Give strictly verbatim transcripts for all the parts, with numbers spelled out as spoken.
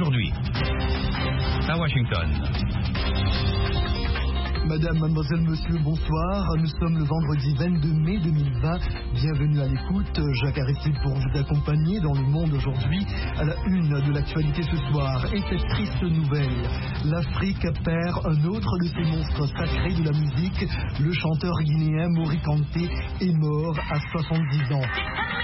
aujourd'hui. À Washington. Madame, mademoiselle, monsieur, bonsoir. Nous sommes le vendredi vingt-deux mai deux mille vingt. Bienvenue à l'écoute. Jacques Aristide pour vous accompagner dans le monde aujourd'hui à la une de l'actualité ce soir. Et cette triste nouvelle, l'Afrique perd un autre de ses monstres sacrés de la musique. Le chanteur guinéen Mori Kanté est mort à soixante-dix ans.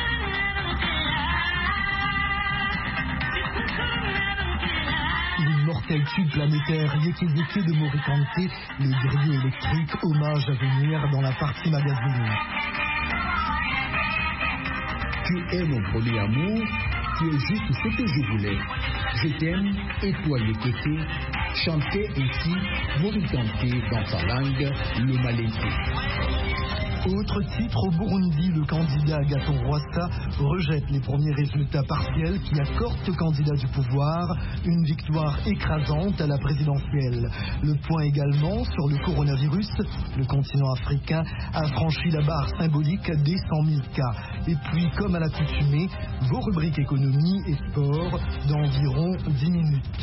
L'immortel tube planétaire Yéké Yéké de Mori Kanté, le griot électrique, hommage à venir dans la partie magazine. Tu es mon premier amour, tu es juste ce que je voulais. Je t'aime et toi Yéké, chantait ainsi Mori Kanté dans sa langue, le Malinké. Autre titre, au Burundi, le candidat Agathon Rwasa rejette les premiers résultats partiels qui accordent au candidat du pouvoir une victoire écrasante à la présidentielle. Le point également sur le coronavirus, le continent africain a franchi la barre symbolique des cent mille cas. Et puis, comme à l'accoutumée, vos rubriques économie et sport d'environ dix minutes.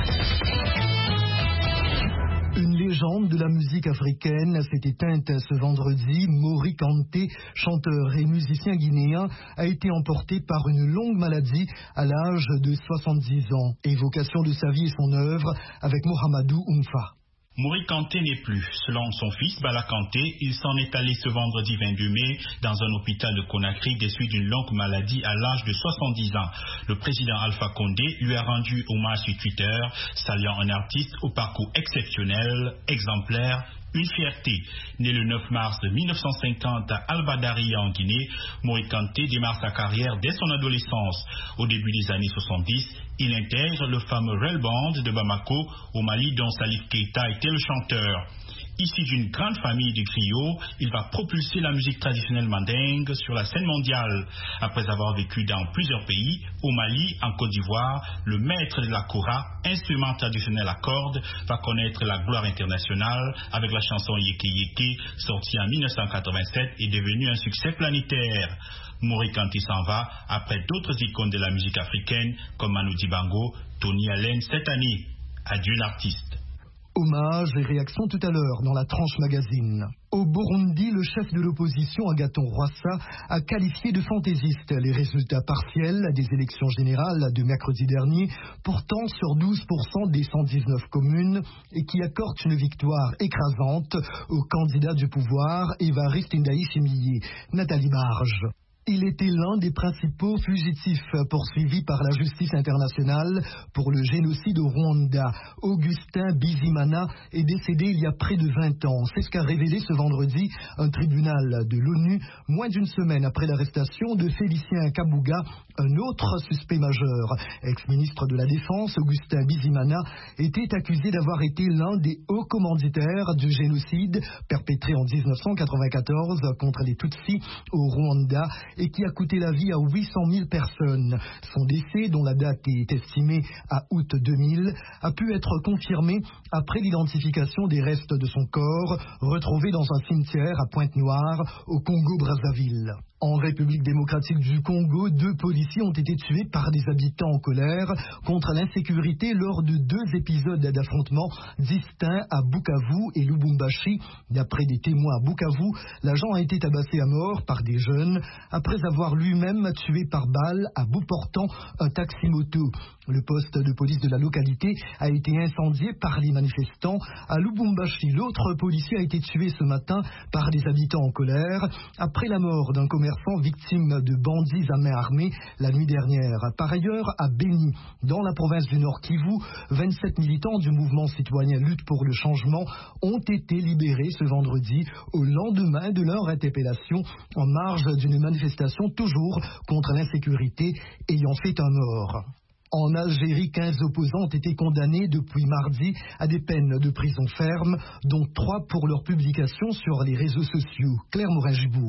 Une légende de la musique africaine s'est éteinte ce vendredi. Mori Kanté, chanteur et musicien guinéen, a été emporté par une longue maladie à l'âge de soixante-dix ans. Évocation de sa vie et son œuvre avec Mohamedou Oumfa. Mori Kanté n'est plus. Selon son fils Bala Kanté, il s'en est allé ce vendredi vingt-deux mai dans un hôpital de Conakry des suites d'une longue maladie à l'âge de soixante-dix ans. Le président Alpha Condé lui a rendu hommage sur Twitter, saluant un artiste au parcours exceptionnel, exemplaire, une fierté. Né le neuf mars mille neuf cent cinquante à Albadari en Guinée, Mori Kanté démarre sa carrière dès son adolescence. Au début des années soixante-dix, il intègre le fameux Rail Band de Bamako au Mali dont Salif Keita était le chanteur. Issu d'une grande famille de griots, il va propulser la musique traditionnelle mandingue sur la scène mondiale. Après avoir vécu dans plusieurs pays, au Mali, en Côte d'Ivoire, le maître de la kora, instrument traditionnel à cordes, va connaître la gloire internationale avec la chanson Yéké Yéké, sortie en mille neuf cent quatre-vingt-sept et devenue un succès planétaire. Mori Kanté s'en va après d'autres icônes de la musique africaine comme Manu Dibango, Tony Allen cette année. Adieu l'artiste. Hommage et réaction tout à l'heure dans la tranche magazine. Au Burundi, le chef de l'opposition Agathon Rwasa a qualifié de fantaisiste les résultats partiels des élections générales de mercredi dernier, portant sur douze pour cent des cent dix-neuf communes et qui accordent une victoire écrasante au candidat du pouvoir Évariste Ndayishimiye, Nathalie Barge. Il était l'un des principaux fugitifs poursuivis par la justice internationale pour le génocide au Rwanda. Augustin Bizimana est décédé il y a près de vingt ans. C'est ce qu'a révélé ce vendredi un tribunal de l'ONU, moins d'une semaine après l'arrestation de Félicien Kabuga, un autre suspect majeur. Ex-ministre de la Défense, Augustin Bizimana était accusé d'avoir été l'un des hauts commanditaires du génocide perpétré en dix-neuf cent quatre-vingt-quatorze contre les Tutsis au Rwanda et qui a coûté la vie à huit cent mille personnes. Son décès, dont la date est estimée à août deux mille, a pu être confirmé après l'identification des restes de son corps retrouvés dans un cimetière à Pointe-Noire, au Congo-Brazzaville. En République démocratique du Congo, deux policiers ont été tués par des habitants en colère contre l'insécurité lors de deux épisodes d'affrontements distincts à Bukavu et Lubumbashi. D'après des témoins à Bukavu, l'agent a été tabassé à mort par des jeunes après avoir lui-même tué par balle à bout portant un taxi-moto. Le poste de police de la localité a été incendié par les manifestants. À Lubumbashi, l'autre policier a été tué ce matin par des habitants en colère après la mort d'un commerçant victime de bandits à main armée la nuit dernière. Par ailleurs, à Beni, dans la province du Nord Kivu, vingt-sept militants du mouvement citoyen Lutte pour le changement ont été libérés ce vendredi au lendemain de leur interpellation en marge d'une manifestation toujours contre l'insécurité ayant fait un mort. En Algérie, quinze opposants ont été condamnés depuis mardi à des peines de prison ferme, dont trois pour leur publication sur les réseaux sociaux. Claire Morin-Gibourg.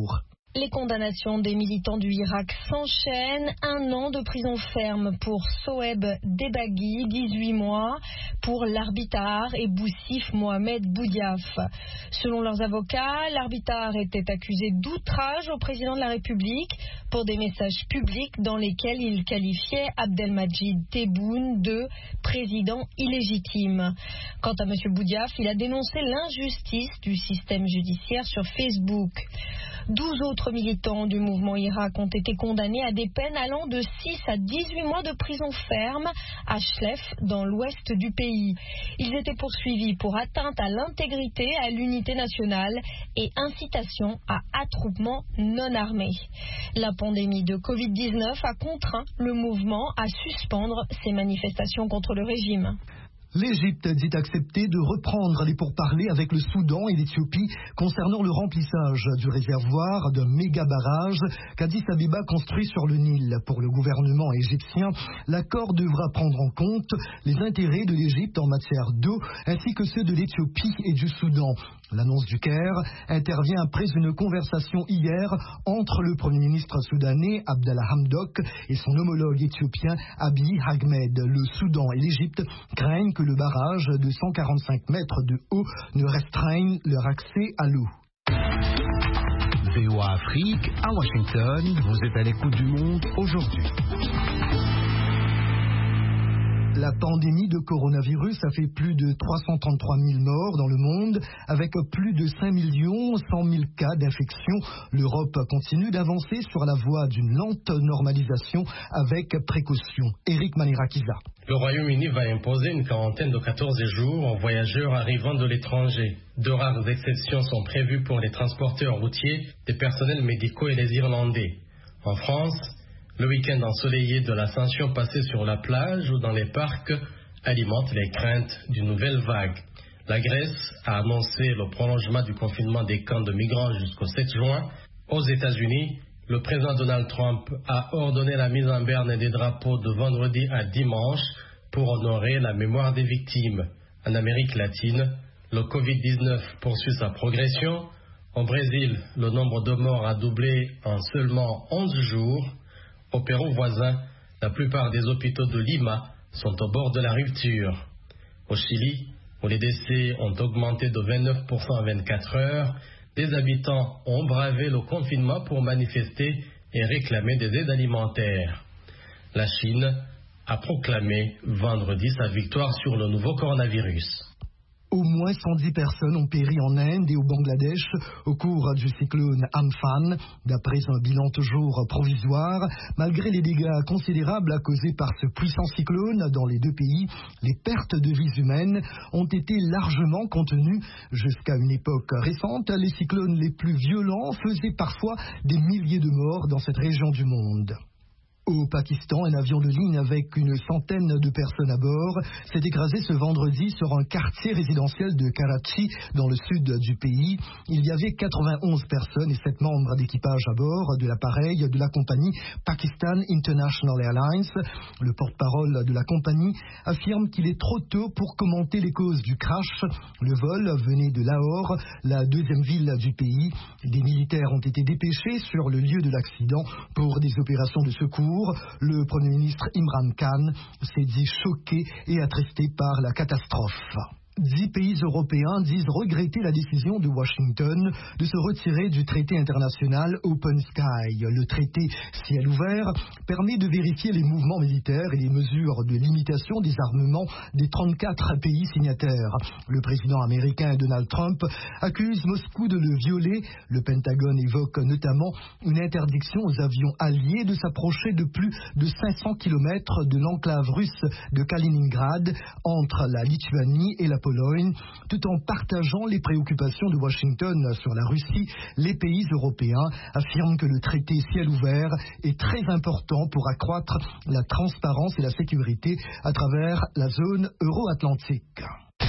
Les condamnations des militants du Irak s'enchaînent. Un an de prison ferme pour Soeb Debaghi, dix-huit mois, pour l'Arbitar et Boussif Mohamed Boudiaf. Selon leurs avocats, l'Arbitar était accusé d'outrage au président de la République pour des messages publics dans lesquels il qualifiait Abdelmajid Tebboune de président illégitime. Quant à M. Boudiaf, il a dénoncé l'injustice du système judiciaire sur Facebook. douze autres militants du mouvement Irak ont été condamnés à des peines allant de six à dix-huit mois de prison ferme à Chlef, dans l'ouest du pays. Ils étaient poursuivis pour atteinte à l'intégrité, à l'unité nationale et incitation à attroupement non armé. La pandémie de covid dix-neuf a contraint le mouvement à suspendre ses manifestations contre le régime. L'Égypte dit accepter de reprendre les pourparlers avec le Soudan et l'Éthiopie concernant le remplissage du réservoir d'un méga barrage qu'Addis Abeba construit sur le Nil. Pour le gouvernement égyptien, l'accord devra prendre en compte les intérêts de l'Égypte en matière d'eau ainsi que ceux de l'Éthiopie et du Soudan. L'annonce du Caire intervient après une conversation hier entre le Premier ministre soudanais Abdallah Hamdok et son homologue éthiopien Abiy Ahmed. Le Soudan et l'Égypte craignent que le barrage de cent quarante-cinq mètres de haut ne restreigne leur accès à l'eau. V O A Afrique, à Washington, vous êtes à l'écoute du monde aujourd'hui. La pandémie de coronavirus a fait plus de trois cent trente-trois mille morts dans le monde, avec plus de cinq millions cent mille cas d'infection. L'Europe continue d'avancer sur la voie d'une lente normalisation avec précaution. Eric Manirakiza. Le Royaume-Uni va imposer une quarantaine de quatorze jours aux voyageurs arrivant de l'étranger. De rares exceptions sont prévues pour les transporteurs routiers, les personnels médicaux et les Irlandais. En France, le week-end ensoleillé de l'Ascension passé sur la plage ou dans les parcs alimente les craintes d'une nouvelle vague. La Grèce a annoncé le prolongement du confinement des camps de migrants jusqu'au sept juin. Aux États-Unis, le président Donald Trump a ordonné la mise en berne des drapeaux de vendredi à dimanche pour honorer la mémoire des victimes. En Amérique latine, le covid dix-neuf poursuit sa progression. Au Brésil, le nombre de morts a doublé en seulement onze jours. Au Pérou voisin, la plupart des hôpitaux de Lima sont au bord de la rupture. Au Chili, où les décès ont augmenté de vingt-neuf pour cent en vingt-quatre heures, des habitants ont bravé le confinement pour manifester et réclamer des aides alimentaires. La Chine a proclamé vendredi sa victoire sur le nouveau coronavirus. Au moins cent dix personnes ont péri en Inde et au Bangladesh au cours du cyclone Amphan, d'après un bilan toujours provisoire. Malgré les dégâts considérables causés par ce puissant cyclone dans les deux pays, les pertes de vies humaines ont été largement contenues. Jusqu'à une époque récente, les cyclones les plus violents faisaient parfois des milliers de morts dans cette région du monde. Au Pakistan, un avion de ligne avec une centaine de personnes à bord s'est écrasé ce vendredi sur un quartier résidentiel de Karachi, dans le sud du pays. Il y avait quatre-vingt-onze personnes et sept membres d'équipage à bord de l'appareil de la compagnie Pakistan International Airlines. Le porte-parole de la compagnie affirme qu'il est trop tôt pour commenter les causes du crash. Le vol venait de Lahore, la deuxième ville du pays. Des militaires ont été dépêchés sur le lieu de l'accident pour des opérations de secours. Le Premier ministre Imran Khan s'est dit choqué et attristé par la catastrophe. Dix pays européens disent regretter la décision de Washington de se retirer du traité international Open Sky. Le traité ciel ouvert permet de vérifier les mouvements militaires et les mesures de limitation des armements des trente-quatre pays signataires. Le président américain Donald Trump accuse Moscou de le violer. Le Pentagone évoque notamment une interdiction aux avions alliés de s'approcher de plus de cinq cents kilomètres de l'enclave russe de Kaliningrad entre la Lituanie et la Pologne, tout en partageant les préoccupations de Washington sur la Russie. Les pays européens affirment que le traité ciel ouvert est très important pour accroître la transparence et la sécurité à travers la zone euro-atlantique.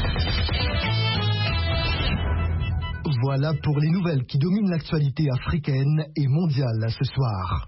Voilà pour les nouvelles qui dominent l'actualité africaine et mondiale ce soir.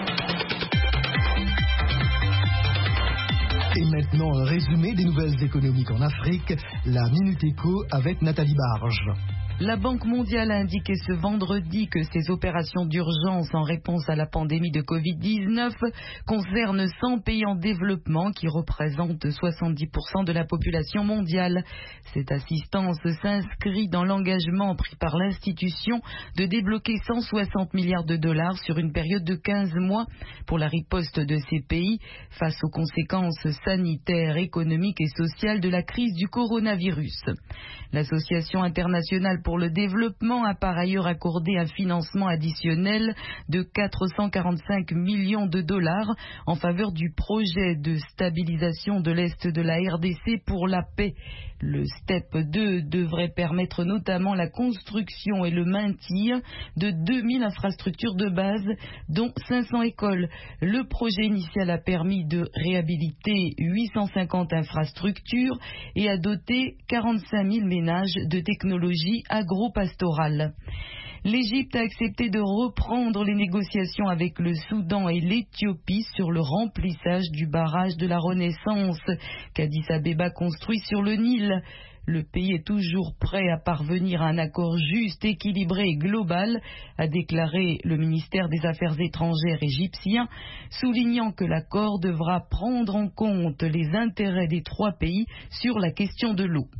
Et maintenant, un résumé des nouvelles économiques en Afrique, la Minute Éco avec Nathalie Barge. La Banque mondiale a indiqué ce vendredi que ces opérations d'urgence en réponse à la pandémie de covid dix-neuf concernent cent pays en développement qui représentent soixante-dix pour cent de la population mondiale. Cette assistance s'inscrit dans l'engagement pris par l'institution de débloquer cent soixante milliards de dollars sur une période de quinze mois pour la riposte de ces pays face aux conséquences sanitaires, économiques et sociales de la crise du coronavirus. L'Association internationale pour le développement a par ailleurs accordé un financement additionnel de quatre cent quarante-cinq millions de dollars en faveur du projet de stabilisation de l'Est de la R D C pour la paix. Le STEP deux devrait permettre notamment la construction et le maintien de deux mille infrastructures de base, dont cinq cents écoles. Le projet initial a permis de réhabiliter huit cent cinquante infrastructures et a doté quarante-cinq mille ménages de technologies agro-pastorales. L'Égypte a accepté de reprendre les négociations avec le Soudan et l'Éthiopie sur le remplissage du barrage de la Renaissance qu'Addis Abeba construit sur le Nil. Le pays est toujours prêt à parvenir à un accord juste, équilibré et global, a déclaré le ministère des Affaires étrangères égyptien, soulignant que l'accord devra prendre en compte les intérêts des trois pays sur la question de l'eau.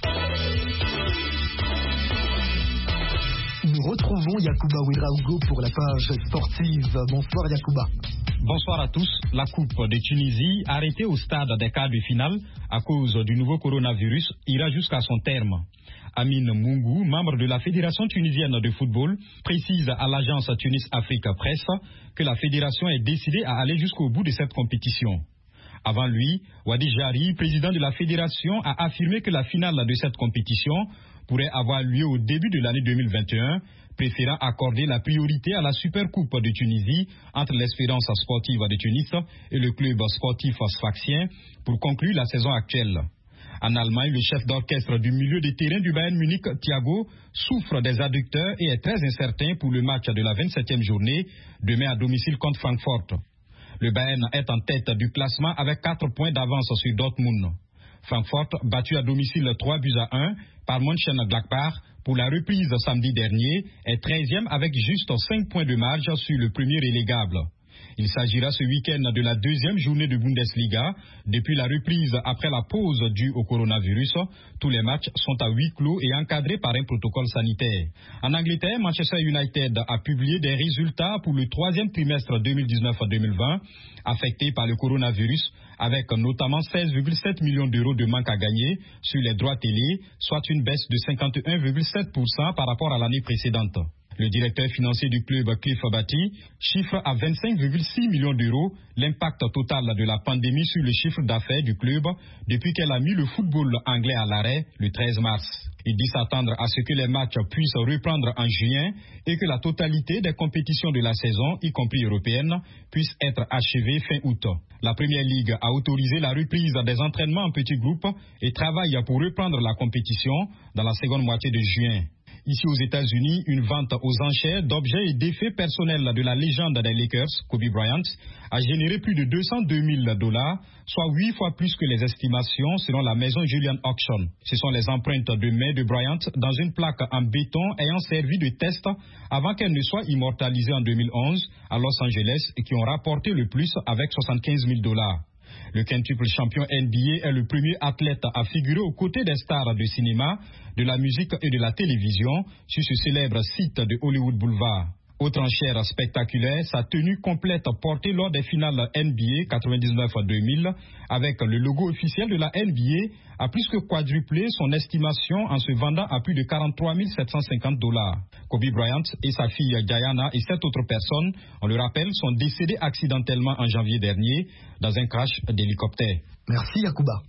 Nous retrouvons Yacouba Ouedraogo pour la page sportive. Bonsoir Yacouba. Bonsoir à tous. La Coupe de Tunisie, arrêtée au stade des quarts de finale à cause du nouveau coronavirus, ira jusqu'à son terme. Amine Moungou, membre de la Fédération tunisienne de football, précise à l'agence Tunis Afrique Presse que la fédération est décidée à aller jusqu'au bout de cette compétition. Avant lui, Wadi Jari, président de la fédération, a affirmé que la finale de cette compétition pourrait avoir lieu au début de l'année deux mille vingt et un, préférant accorder la priorité à la Super Coupe de Tunisie entre l'Espérance sportive de Tunis et le club sportif sfaxien pour conclure la saison actuelle. En Allemagne, le chef d'orchestre du milieu de terrain du Bayern Munich, Thiago, souffre des adducteurs et est très incertain pour le match de la vingt-septième journée, demain à domicile contre Francfort. Le Bayern est en tête du classement avec quatre points d'avance sur Dortmund. Francfort, battu à domicile trois buts à un par Mönchengladbach pour la reprise samedi dernier, est treizième avec juste cinq points de marge sur le premier relégable. Il s'agira ce week-end de la deuxième journée de Bundesliga. Depuis la reprise après la pause due au coronavirus, tous les matchs sont à huis clos et encadrés par un protocole sanitaire. En Angleterre, Manchester United a publié des résultats pour le troisième trimestre deux mille dix-neuf deux mille vingt, affectés par le coronavirus, avec notamment seize virgule sept millions d'euros de manque à gagner sur les droits télé, soit une baisse de cinquante et un virgule sept pour cent par rapport à l'année précédente. Le directeur financier du club, Cliff Batty, chiffre à vingt-cinq virgule six millions d'euros l'impact total de la pandémie sur le chiffre d'affaires du club depuis qu'elle a mis le football anglais à l'arrêt le treize mars. Il dit s'attendre à ce que les matchs puissent reprendre en juin et que la totalité des compétitions de la saison, y compris européennes, puisse être achevée fin août. La Première Ligue a autorisé la reprise des entraînements en petits groupes et travaille pour reprendre la compétition dans la seconde moitié de juin. Ici aux États-Unis, une vente aux enchères d'objets et d'effets personnels de la légende des Lakers, Kobe Bryant, a généré plus de deux cent deux mille dollars, soit huit fois plus que les estimations selon la maison Julian Auction. Ce sont les empreintes de main de Bryant dans une plaque en béton ayant servi de test avant qu'elle ne soit immortalisée en deux mille onze à Los Angeles et qui ont rapporté le plus avec soixante-quinze mille dollars. Le quintuple champion N B A est le premier athlète à figurer aux côtés des stars de cinéma, de la musique et de la télévision sur ce célèbre site de Hollywood Boulevard. Autre enchère spectaculaire, sa tenue complète portée lors des finales N B A quatre-vingt-dix-neuf deux mille avec le logo officiel de la N B A a plus que quadruplé son estimation en se vendant à plus de quarante-trois mille sept cent cinquante dollars. Kobe Bryant et sa fille Diana et sept autres personnes, on le rappelle, sont décédés accidentellement en janvier dernier dans un crash d'hélicoptère. Merci Yacouba.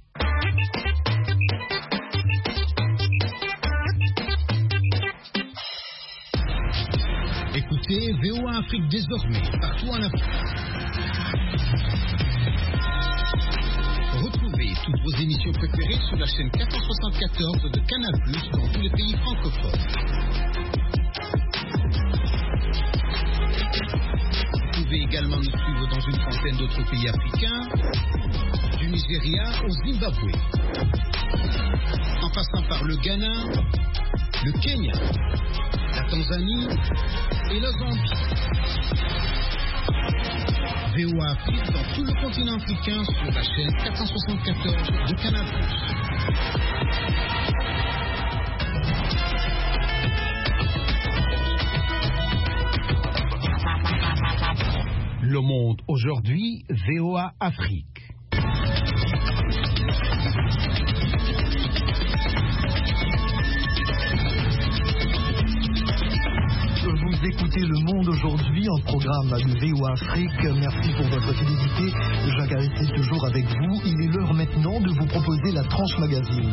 Écoutez V O A Afrique désormais, partout en Afrique. Retrouvez toutes vos émissions préférées sur la chaîne quatre cent soixante-quatorze de Canal plus, dans tous les pays francophones. Vous pouvez également nous suivre dans une trentaine d'autres pays africains du Nigeria au Zimbabwe, en passant par le Ghana, le Kenya, la Tanzanie et la Zambie. V O A Afrique dans tout le continent africain sur la chaîne quatre cent soixante-quatorze de Canal plus. Le Monde aujourd'hui, V O A Afrique. Vous écoutez Le Monde aujourd'hui, un programme de V O A Afrique. Merci pour votre fidélité. Jacques Aristide toujours avec vous. Il est l'heure maintenant de vous proposer la tranche magazine.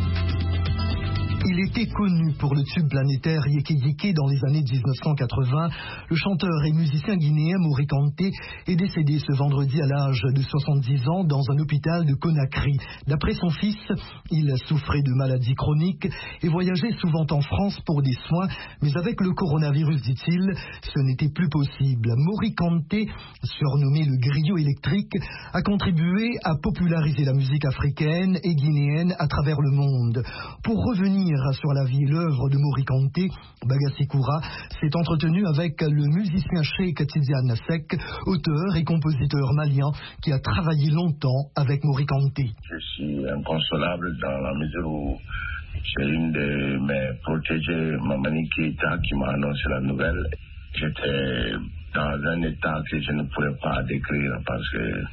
Il était connu pour le tube planétaire Yeke Yeke dans les années dix-neuf cent quatre-vingts. Le chanteur et musicien guinéen Mori Kanté est décédé ce vendredi à l'âge de soixante-dix ans dans un hôpital de Conakry. D'après son fils, il souffrait de maladies chroniques et voyageait souvent en France pour des soins. Mais avec le coronavirus, dit-il, ce n'était plus possible. Mori Kanté, surnommé le griot électrique, a contribué à populariser la musique africaine et guinéenne à travers le monde. Pour revenir sur la vie et l'œuvre de Mori Kanté, Bagassi Koura s'est entretenu avec le musicien Cheikh Tidiane Seck, auteur et compositeur malien qui a travaillé longtemps avec Mori Kanté. Je suis inconsolable dans la mesure où c'est une de mes protégées, Mamani Keita, qui m'a annoncé la nouvelle. J'étais dans un état que je ne pourrais pas décrire parce que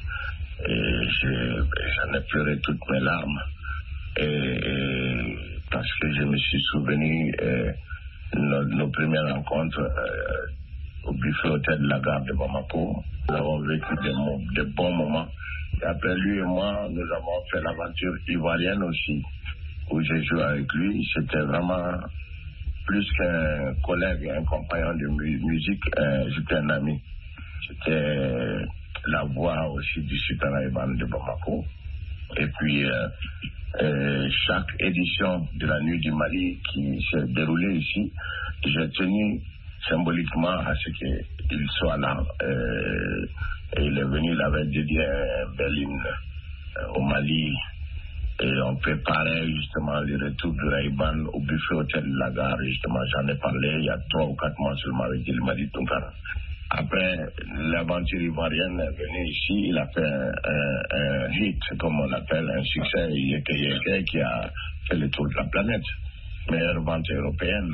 je, j'en ai pleuré toutes mes larmes. Et, et parce que je me suis souvenu euh, nos, nos premières rencontres euh, au buffet hôtel de la gare de Bamako. Nous avons vécu des, des bons moments. Et après lui et moi, nous avons fait l'aventure ivoirienne aussi, où j'ai joué avec lui. C'était vraiment plus qu'un collègue, un compagnon de mu- musique, euh, j'étais un ami. C'était la voix aussi du Sultanat Iban de Bamako. Et puis, euh, euh, chaque édition de la Nuit du Mali qui s'est déroulée ici, j'ai tenu symboliquement à ce qu'il soit là. Euh, et il est venu, il avait dédié un bel hymne euh, au Mali. Et on préparait justement le retour de Raïban au buffet hôtel de la gare. Justement, j'en ai parlé il y a trois ou quatre mois seulement avec il m'a dit Tunkara. Après, l'aventure ivoirienne est venue ici, il a fait un, un, un hit, comme on appelle, un succès, Yeke Yeke, qui a fait le tour de la planète. Meilleure vente européenne.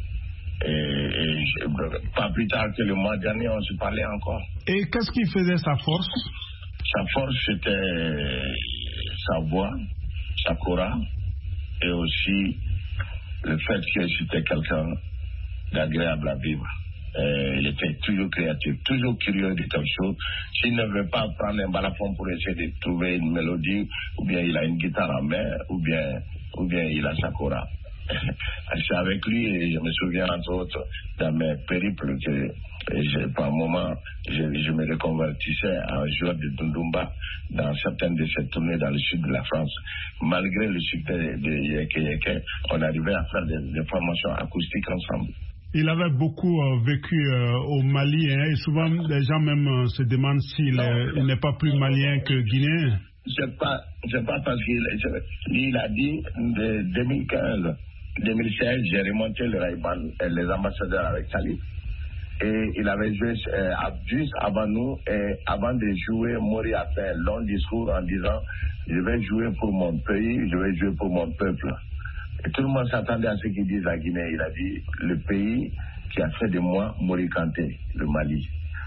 Et, et je, pas plus tard que le mois dernier, on se parlait encore. Et qu'est-ce qui faisait sa force? Sa force, c'était sa voix, sa chora, et aussi le fait que c'était quelqu'un d'agréable à vivre. Euh, il était toujours créatif, toujours curieux de quelque chose. S'il ne veut pas prendre un balafon pour essayer de trouver une mélodie, ou bien il a une guitare en main, ou bien, ou bien il a sa chora. C'est avec lui, et je me souviens entre autres dans mes périples que je, par un moment je, je me reconvertissais en joueur de Dundumba dans certaines de ces tournées dans le sud de la France. Malgré le succès de Yeke Yeke, on arrivait à faire des, des formations acoustiques ensemble. Il avait beaucoup euh, vécu euh, au Mali, hein, et souvent les gens même euh, se demandent s'il euh, il n'est pas plus malien que guinéen. C'est pas, c'est pas parce qu'il il a dit de deux mille quinze, deux mille seize, j'ai remonté le Raïban, les ambassadeurs avec Salif. Et il avait joué euh, juste avant nous, et avant de jouer, Mori a fait un long discours en disant je vais jouer pour mon pays, je vais jouer pour mon peuple. Et tout le monde s'attendait à ce qu'il dise à Guinée. Il a dit le pays qui a fait de moi Mori Kanté, le Mali.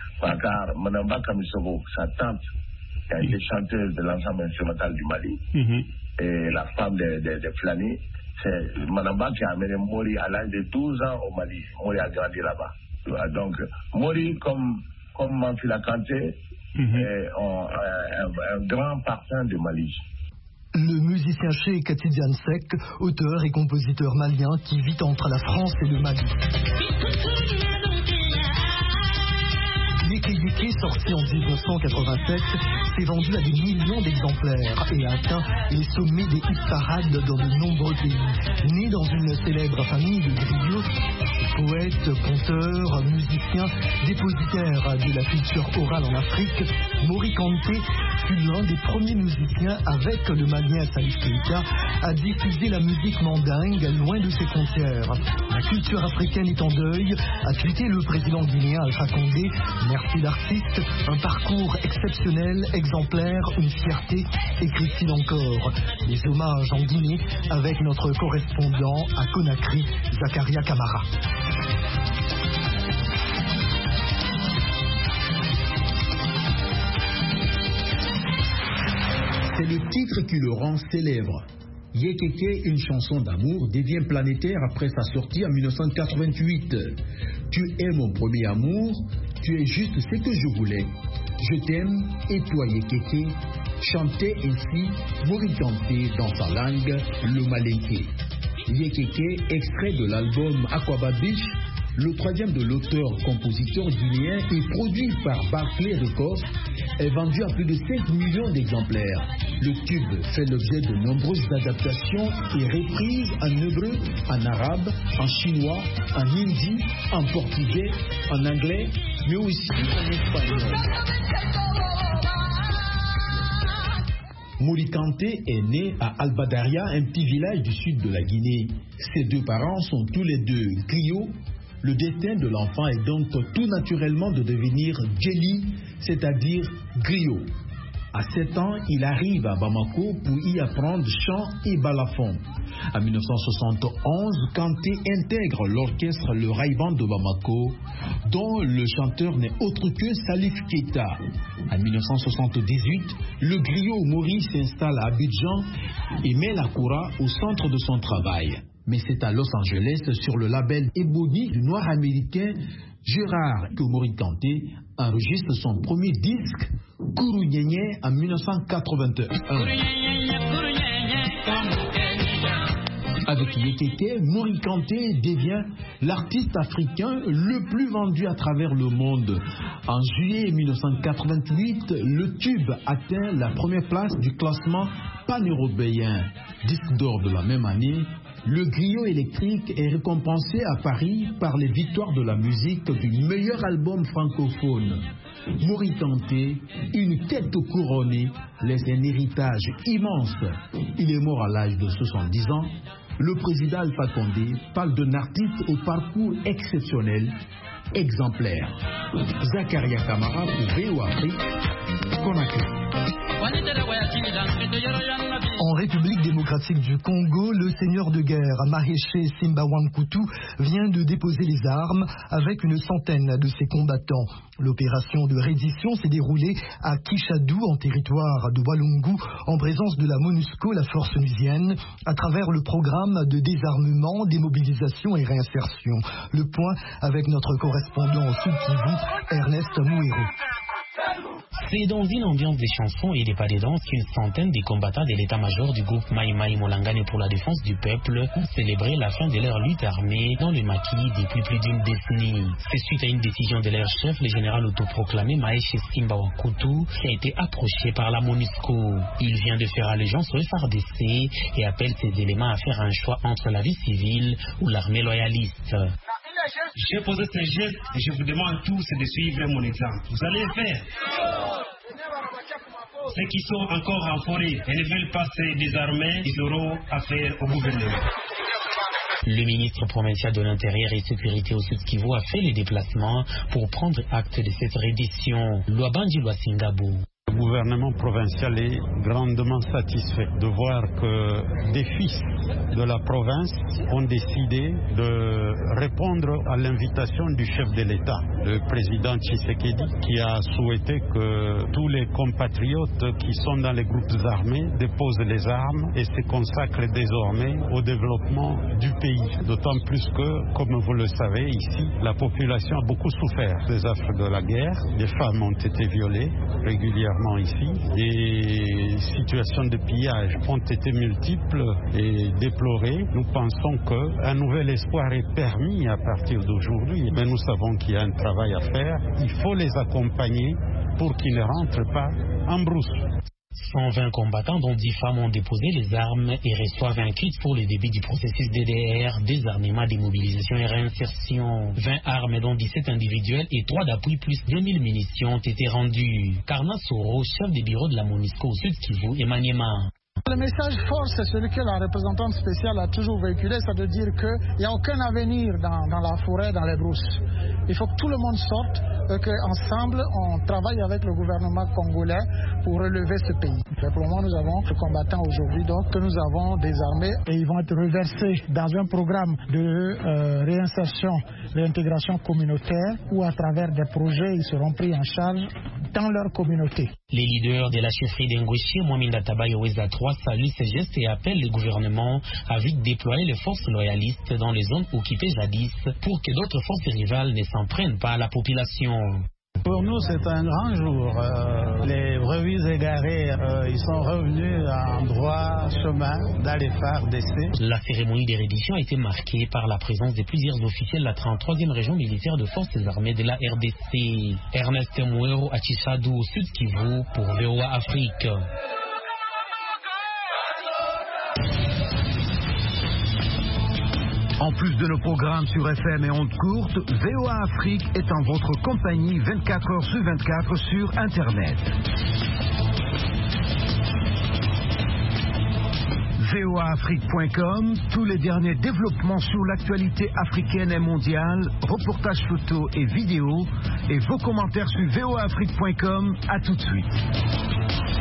Car Manamba Kamisogo, sa tante, qui a été chanteuse de l'ensemble instrumental du Mali, mm-hmm. et la femme de, de, de Flani, c'est Manamba qui a amené Mori à l'âge de douze ans au Mali. Mori a grandi là-bas. Donc, Mori, comme, comme Manfila Kanté, mm-hmm. est un, un, un grand parfum du Mali. Le musicien Cheikh Tidiane Seck, auteur et compositeur malien qui vit entre la France et le Mali. Yeke Yeke, sorti en dix-neuf cent quatre-vingt-sept, s'est vendu à des millions d'exemplaires et a atteint les sommets des hit-parades dans de nombreux pays. Né dans une célèbre famille de griots, poète, conteur, musicien, dépositaire de la culture orale en Afrique, Mori Kanté fut l'un des premiers musiciens avec le Malien Salif Keita à diffuser la musique mandingue loin de ses frontières. La culture africaine est en deuil, a tweeté le président guinéen Alpha Condé. Merci l'artiste, un parcours exceptionnel, exemplaire, une fierté, écrit-il encore. Les hommages en Guinée avec notre correspondant à Conakry, Zakaria Kamara. C'est le titre qui le rend célèbre. Yekeke, une chanson d'amour, devient planétaire après sa sortie en mille neuf cent quatre-vingt-huit. Tu es mon premier amour, tu es juste ce que je voulais. Je t'aime, et toi Yekeke, chantait ainsi Mori Kanté dans sa langue, le malinké. Yekeke, extrait de l'album Aquaba Beach, le troisième de l'auteur-compositeur guinéen et produit par Barclay Records, est vendu à plus de cinq millions d'exemplaires. Le tube fait l'objet de nombreuses adaptations et reprises en hébreu, en arabe, en chinois, en hindi, en portugais, en anglais, mais aussi en espagnol. Mori Kanté est né à Albadaria, un petit village du sud de la Guinée. Ses deux parents sont tous les deux griots. Le destin de l'enfant est donc tout naturellement de devenir Djeli, c'est-à-dire griot. À sept ans, il arrive à Bamako pour y apprendre chant et balafon. En mille neuf cent soixante et onze, Kanté intègre l'orchestre Le Raïban de Bamako, dont le chanteur n'est autre que Salif Keita. En mille neuf cent soixante-dix-huit, le griot Mori s'installe à Abidjan et met la Koura au centre de son travail. Mais c'est à Los Angeles, sur le label Ebony du noir américain Gérard, que Mori Kanté enregistre son premier disque, Kourou Nyenye, en mille neuf cent quatre-vingt-un. Avec Yekeke, Mori Kanté devient l'artiste africain le plus vendu à travers le monde. En juillet mille neuf cent quatre-vingt-huit, le tube atteint la première place du classement pan-européen. Disque d'or de la même année, le griot électrique est récompensé à Paris par les victoires de la musique du meilleur album francophone. Mori Kanté, une tête couronnée, laisse un héritage immense. Il est mort à l'âge de soixante-dix ans. Le président Alpha Condé parle d'un artiste au parcours exceptionnel, exemplaire. Zakaria Kamara pour V O Afrique, Conakry. En République démocratique du Congo, le seigneur de guerre Maheshe Simbawankutu vient de déposer les armes avec une centaine de ses combattants. L'opération de reddition s'est déroulée à Kishadou, en territoire de Walungu, en présence de la MONUSCO, la force onusienne, à travers le programme de désarmement, démobilisation et réinsertion. Le point avec notre correspondant au Sud Kivu, Ernest Mouiro. C'est dans une ambiance de chansons et de pas de danse qu'une centaine de combattants de l'état-major du groupe Mai Mai Molangane pour la défense du peuple ont célébré la fin de leur lutte armée dans le maquis depuis plus d'une décennie. C'est suite à une décision de leur chef, le général autoproclamé Maheshe Simbawankutu, qui a été approché par la MONUSCO. Il vient de faire allégeance au F A R D C et appelle ces éléments à faire un choix entre la vie civile ou l'armée loyaliste. J'ai posé ces gestes et je vous demande tous de suivre mon exemple. Vous allez le faire. Ceux qui sont encore en forêt et ne veulent pas se désarmer, ils auront affaire au gouvernement. Le ministre provincial de l'Intérieur et Sécurité au Sud Kivu a fait les déplacements pour prendre acte de cette reddition. Luabanji Luasingabo. Le gouvernement provincial est grandement satisfait de voir que des fils de la province ont décidé de répondre à l'invitation du chef de l'État, le président Tshisekedi, qui a souhaité que tous les compatriotes qui sont dans les groupes armés déposent les armes et se consacrent désormais au développement du pays. D'autant plus que, comme vous le savez, ici, la population a beaucoup souffert des affres de la guerre. Les femmes ont été violées régulièrement ici. Des situations de pillage ont été multiples et déplorées. Nous pensons qu'un nouvel espoir est permis à partir d'aujourd'hui, mais nous savons qu'il y a un travail à faire. Il faut les accompagner pour qu'ils ne rentrent pas en brousse. cent vingt combattants, dont dix femmes, ont déposé les armes et reçoivent un kit pour le début du processus D D R, désarmement, démobilisation et réinsertion. vingt armes, dont dix-sept individuelles et trois d'appui, plus deux mille munitions ont été rendues. Karna Soro, chef des bureaux de la MONUSCO au Sud Kivu et Maniema. Le message fort, c'est celui que la représentante spéciale a toujours véhiculé, c'est de dire qu'il n'y a aucun avenir dans, dans la forêt, dans les brousses. Il faut que tout le monde sorte et qu'ensemble, on travaille avec le gouvernement congolais pour relever ce pays. Pour le moment, nous avons des combattants aujourd'hui donc, que nous avons désarmés et ils vont être reversés dans un programme de euh, réinsertion, réintégration communautaire où à travers des projets, ils seront pris en charge dans leur communauté. Les leaders de la chefferie d'Engouchi, Mwaminda Taba et Weza trois, saluent ces gestes et appellent le gouvernement à vite déployer les forces loyalistes dans les zones occupées jadis pour que d'autres forces rivales ne s'en prennent pas à la population. Pour nous, c'est un grand jour. Euh, les brebis égarés, euh, ils sont revenus en droit chemin dans les phares d'essai. La cérémonie d'érédition a été marquée par la présence de plusieurs officiels de la trente-troisième région militaire de forces armées de la R D C. Ernest Mouero à Chisadou, Sud Kivu, pour V O A Afrique. En plus de nos programmes sur F M et ondes courtes, V O A Afrique est en votre compagnie vingt-quatre heures sur vingt-quatre sur Internet. V O A Afrique point com, tous les derniers développements sur l'actualité africaine et mondiale, reportages photos et vidéos, et vos commentaires sur V O A Afrique point com. À tout de suite.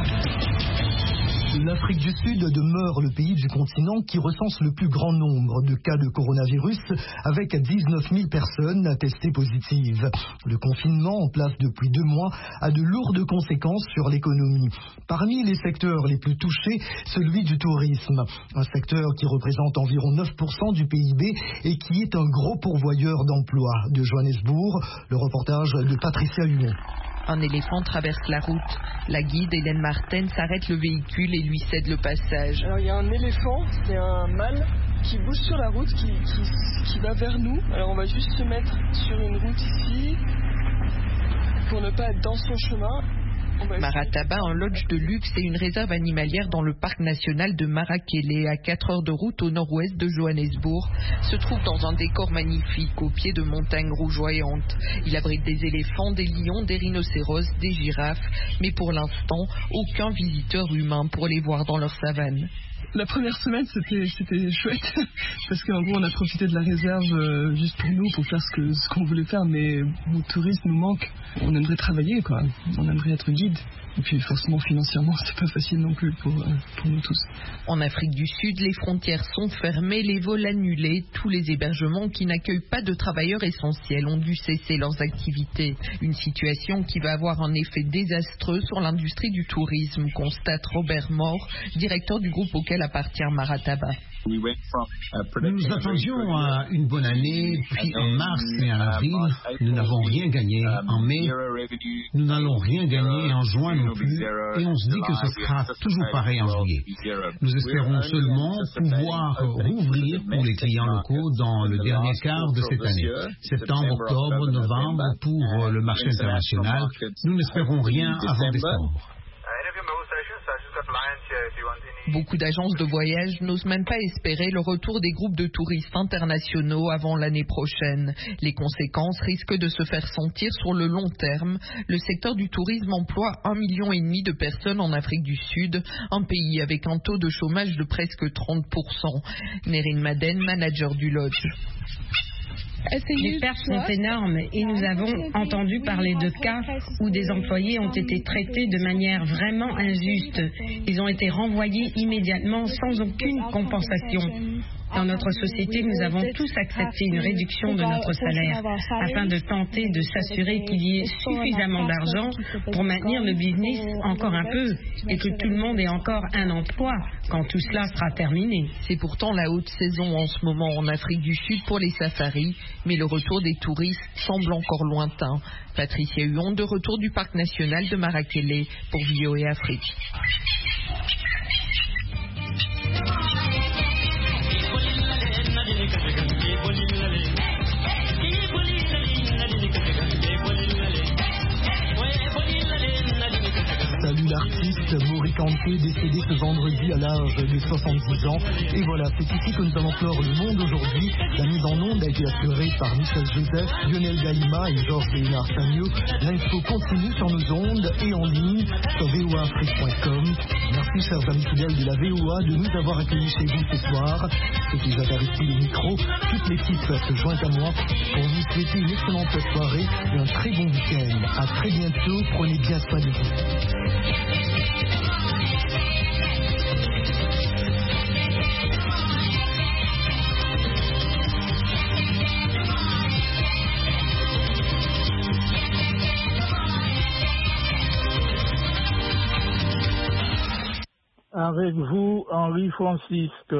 L'Afrique du Sud demeure le pays du continent qui recense le plus grand nombre de cas de coronavirus, avec dix-neuf mille personnes testées positives. Le confinement, en place depuis deux mois, a de lourdes conséquences sur l'économie. Parmi les secteurs les plus touchés, celui du tourisme, un secteur qui représente environ neuf pour cent du P I B et qui est un gros pourvoyeur d'emplois. De Johannesburg, le reportage de Patricia Huon. Un éléphant traverse la route. La guide, Hélène Martin, s'arrête le véhicule et lui cède le passage. Alors il y a un éléphant, c'est un mâle qui bouge sur la route, qui, qui, qui va vers nous. Alors on va juste se mettre sur une route ici pour ne pas être dans son chemin. Marataba, un lodge de luxe et une réserve animalière dans le parc national de Marakele, à quatre heures de route au nord-ouest de Johannesburg, se trouve dans un décor magnifique au pied de montagnes rougeoyantes. Il abrite des éléphants, des lions, des rhinocéros, des girafes, mais pour l'instant, aucun visiteur humain pour les voir dans leur savane. La première semaine, c'était, c'était chouette, parce qu'en gros, on a profité de la réserve euh, juste pour nous, pour faire ce, que, ce qu'on voulait faire, mais nos touristes nous manquent. On aimerait travailler, quoi. On aimerait être guide. Et puis, forcément, financièrement, c'est pas facile non plus pour, euh, pour nous tous. En Afrique du Sud, les frontières sont fermées, les vols annulés. Tous les hébergements qui n'accueillent pas de travailleurs essentiels ont dû cesser leurs activités. Une situation qui va avoir un effet désastreux sur l'industrie du tourisme, constate Robert Moore, directeur du groupe auquel appartient Marataba. Nous nous attendions à une bonne année, puis en mars et en avril, nous n'avons rien gagné. En mai, nous n'allons rien gagner, en juin non plus, et on se dit que ce sera toujours pareil en juillet. Nous espérons seulement pouvoir rouvrir pour les clients locaux dans le dernier quart de cette année. Septembre, octobre, novembre, pour le marché international, nous n'espérons rien avant décembre. Beaucoup d'agences de voyage n'osent même pas espérer le retour des groupes de touristes internationaux avant l'année prochaine. Les conséquences risquent de se faire sentir sur le long terme. Le secteur du tourisme emploie un million et demi de personnes en Afrique du Sud, un pays avec un taux de chômage de presque trente pour cent. Nerine Maden, manager du lodge. Les pertes sont énormes et nous avons entendu parler de cas où des employés ont été traités de manière vraiment injuste. Ils ont été renvoyés immédiatement sans aucune compensation. Dans notre société, nous avons tous accepté une réduction de notre salaire afin de tenter de s'assurer qu'il y ait suffisamment d'argent pour maintenir le business encore un peu et que tout le monde ait encore un emploi quand tout cela sera terminé. C'est pourtant la haute saison en ce moment en Afrique du Sud pour les safaris, mais le retour des touristes semble encore lointain. Patricia Huon, de retour du parc national de Marakele pour V O A Afrique. Salut l'artiste Morika Kanté, décédé ce vendredi à l'âge de soixante-dix ans. Et voilà, c'est ici que nous allons clore le monde aujourd'hui. La mise en onde a été assurée par Michel Joseph, Lionel Galima et Georges Léonard Sagnot. L'info continue sur nos ondes et en ligne sur v o a afrique point com. Merci, chers amis fidèles de la V O A, de nous avoir accueillis chez vous ce soir. C'était Jacques Aristide au micro. Toute l'équipe se joint à moi pour vous souhaiter une excellente soirée et un très bon week-end. À très bientôt. Prenez bien soin de vous. Avec vous, Henri Francisque.